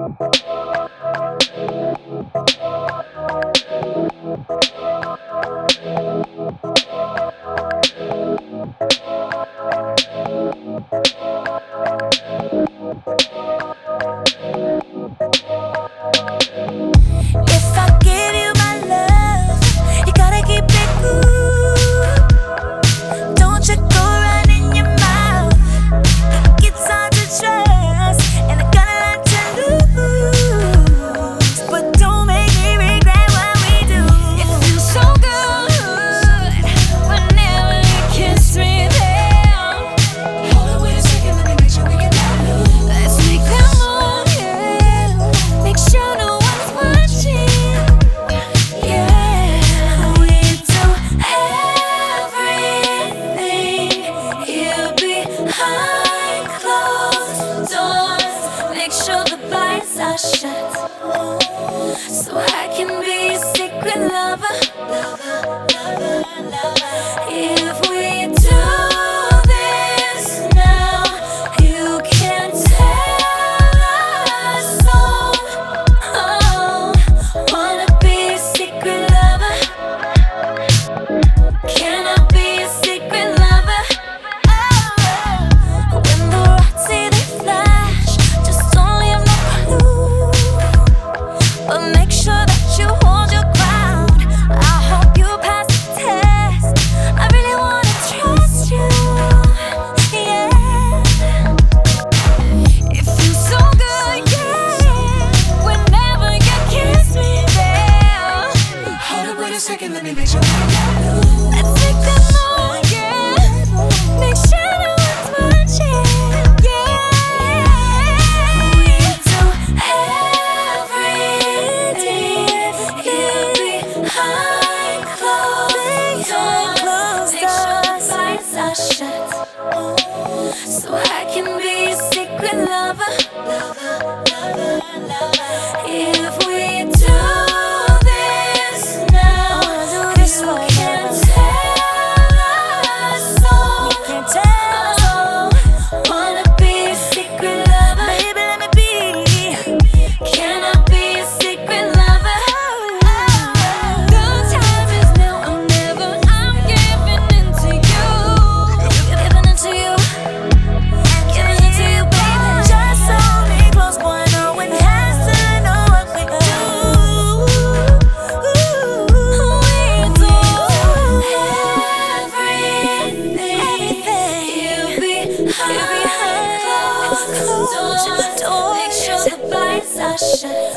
Shut so I can be a secret lover. If we do this now, you can tell us so. Oh, wanna be a secret lover? Can I be a secret lover? Oh, when the rocks see they flash, just don't leave no clue. But make sure that you hold your ground. I hope you pass the test. I really wanna trust you, yeah. It feels so good, yeah. Whenever you kiss me there. Hold up, wait a second, let me make sure. Let's take that long, yeah. Make sure no one's watching, yeah. We do everything behind closed doors. Make sure the lights are shut, so I can be a secret lover. If we do this now, you can tell us so. Oh, wanna be a secret lover? Baby, let me be. Can I be a secret lover? The time is now or never. I'm giving in to you. Giving in to you. Giving in to you, baby. Just hold me close, boy. No one has to know what we do. We do everything. You behind closed doors. Make sure the lights are shut.